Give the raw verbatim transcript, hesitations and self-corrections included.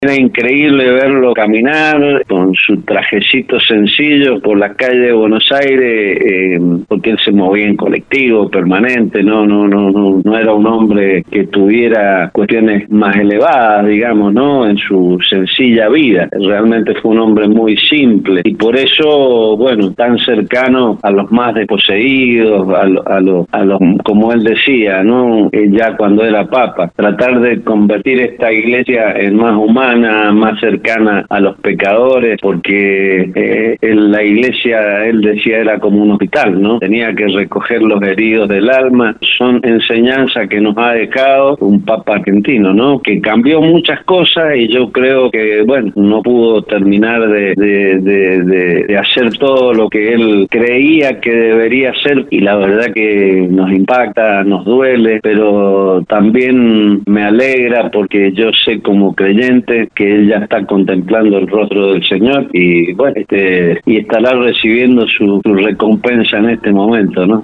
Era increíble verlo caminar con su trajecito sencillo por las calles de Buenos Aires, eh, porque él se movía en colectivo permanente, no, no, no, no, no era un hombre que tuviera cuestiones más elevadas, digamos, ¿no? En su sencilla vida. Realmente fue un hombre muy simple y por eso, bueno, tan cercano a los más desposeídos, a los, a los, a los, como él decía, ¿no? Eh, ya cuando era papa, tratar de convertir esta iglesia en más humana, más cercana a los pecadores, porque eh, en la iglesia, él decía, era como un hospital, ¿no? Tenía que recoger los heridos del alma. Son enseñanzas que nos ha dejado un papa argentino, ¿no? Que cambió muchas cosas y yo creo que, bueno, no pudo terminar de, de, de, de, de hacer todo lo que él creía que debería hacer, y la verdad que nos impacta, nos duele, pero también me alegra porque yo sé como creyente que él ya está contemplando el rostro del Señor y bueno, este, y estará recibiendo su, su recompensa en este momento, ¿no?